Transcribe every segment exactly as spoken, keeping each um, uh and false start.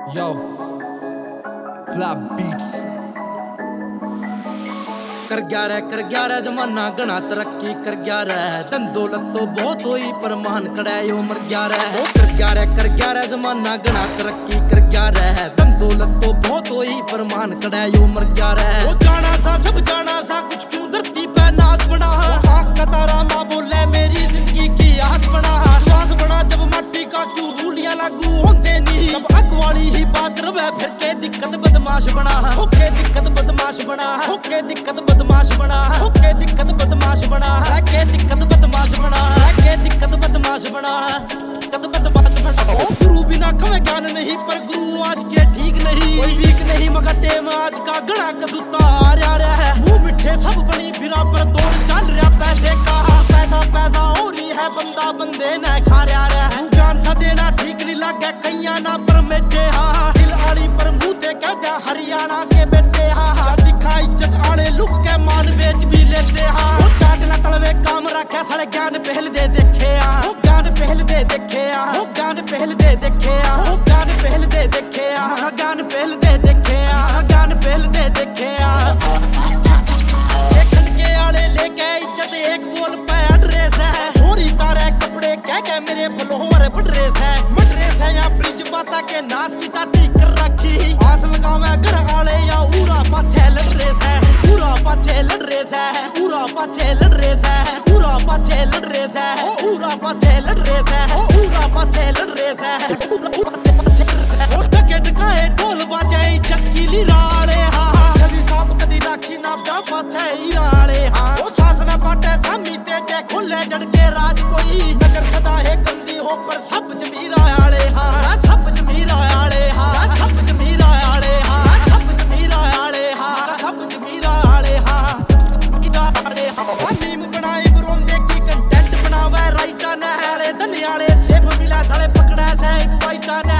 Yo, Flap Beats कर गया रे कर गया रे जमाना घना तरक्की कर गया रे धन दौलत तो बहुत हुई पर महान कड़े यो मर गया रे कर गया रे कर गया रे जमाना घना तरक्की कर गया रे धन दौलत तो बहुत हुई पर महान कड़े यो मर गया रे वो जाना सा सब जाना सा कुछ क्यों धरती पे नाच बना आँख का तारा माँ बोले मेरी जिंदगी की आस बना श्वास बना जब माटी का क्यों रूलियां लागू होते नहीं जब अग वाली ही बात रवे फिर के दिक्कत बदमाश बना ओके दिक्कत बदमाश बना ओके दिक्कत बदमाश बना ओके दिक्कत बदमाश बना के दिक्कत बदमाश बना के दिक्कत बदमाश बना दिक्कत बदमाश बना ओ गुरु बिना खवे ज्ञान नहीं पर गुरु आज के ठीक नहीं कोई वीक नहीं मगर टेम आज का घना कसूता आ रहा है मुंह मिठे सब बनी फिरा पर दौड़ चल रहा पैसे का पैसा पैसा हो रही है बंदा बंदे न खा रहा है ज्ञान सा देना ठीक नहीं लगे कैया ना पर मेटे हाँ दिल आड़ी पर मुंह ते कहता हरियाणा के बेटे हाँ दिखा इज्जत आड़े लुक के मान बेच भी लेते हाँ वो चाटना तलवे काम रखे साले ज्ञान पहल दे देखे हाँ वो ज्ञान पहल दे देखे हाँ वो ज्ञान पहल दे देखे हाँ वो ज्ञान पहल दे देखे हाँ ज्ञान पहल दे देखे हाँ ज्ञान पहल दे देखे हाँ एक खंडके आड़े लेके इज्जत एक बोल पे एड्रेस है छोरी तारे कपड़े कह के मेरे फलोहर बड्रेस है मड्रेस है या ब्रिज माता के नास की टाटी कर रखी आस लगावे घर आड़े या उरा पाछे लड़ रेस है उरा पाछे लड़ रेस है उरा पाछे लड़ रेस है उरा पाछे लड़ रेस है ओ उरा पाछे लड़ रेस है ओ उरा पाछे लड़ रेस है उरा पाछे ओ टके टकाए ढोल बाजे चक्की लिराड़े हाँ छवि सांप कदी राखी ना जा पाछे इराड़े हाँ ओ सासना पाटे सामी तेजे खुले जड़के राज कोई नजर सदा है गंदी हो पर सब जमीरा आले हाँ सब जमीरा आले हाँ सब जमीरा आले हाँ सब जमीरा आले हाँ सब जमीरा आले हाँ जमीरा आले हाँ मीम बनाए बरोंदे की कंटेंट बनावे राइटर ने अरे धनियाले सेब मिला साले पकड़ा से एक वाइटा ने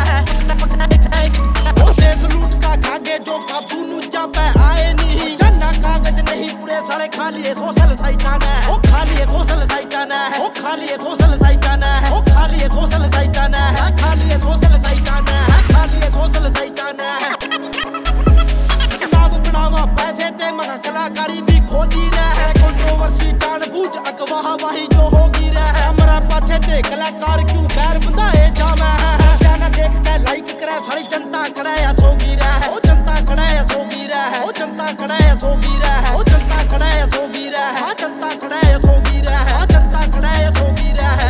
ओ देश लूट का खागे जो काबू नु चापे आए नहीं जन्ना कागज नहीं पूरे साले खाली सोशल साइटा ने ओ खाली सोशल साइटा ने ओ खाली सोशल साइटा ने ओ खाली सोशल साइटा ने खाली सोशल साइटा ने खाली सोशल साइटा ने नाम बनावा पैसे ते मगर कलाकारी भी खोदी रहे कंट्रोवर्सी जानबूझ अगवाह वाही जो होगी रहे हमरा पाछे ते कलाकार क्यों पैर बंधाए जावे जाना देख के लाइक करे सारी जनता करे या सोगी रहे ओ जनता करे या सोगी रहे ओ जनता करे या सोगी रहे ओ जनता करे या सोगी रहे हां जनता करे या सोगी रहे हां जनता करे या सोगी रहे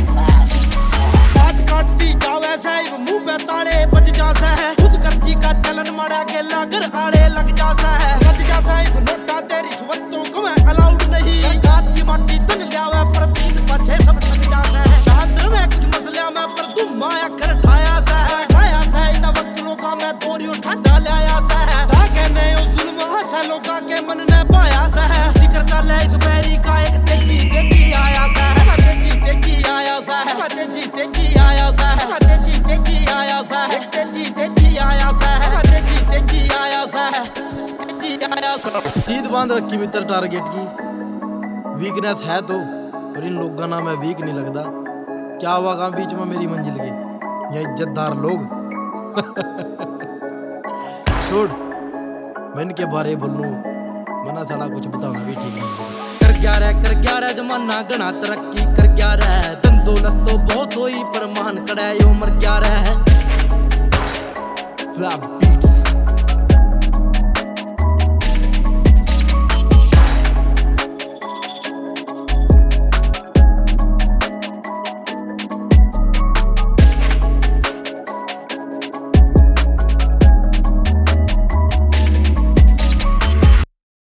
बात काटती जावे साहिब मुंह पे ताले बज जासा है खुद करती का चलन मारा के लागर आड़े लग जासा है रज जा साहिब नोटा तेरी सुवत्तों को मैं अलाउड नहीं काट की माटी तन लावे पर पीठ पाछे सब लग जासा है शांत में कुछ मसला में पर तुम माया कर ठाया सा है ठाया सा है ना वक्त लोगा में तोरियो ठंडा लाया सा है ताके ने ओ जुल्म हसा लोगा के मन ने पाया सा है जिक्र चले इस बैरी का एक तेजी तेजी आया सा है तेजी तेजी आया सा है तेजी तेजी आया सा है तेजी तेजी आया सा है तेजी तेजी आया सा है तेजी तेजी आया सा है तेजी आया सा सीध बांध रखी मित्र टारगेट की वीकनेस है तो पर इन लोगों ना मैं वीक नहीं लगता क्या हुआ काम बीच में मेरी मंजिल के ये इज्जतदार लोग छोड़ मैं इनके बारे बोलूं मना साला कुछ बताना भी ठीक नहीं कर गया रे कर गया रे जमाना घना तरक्की कर गया रे धन दौलत तो बहुत हुई पर महान कड़े यो मर गया रे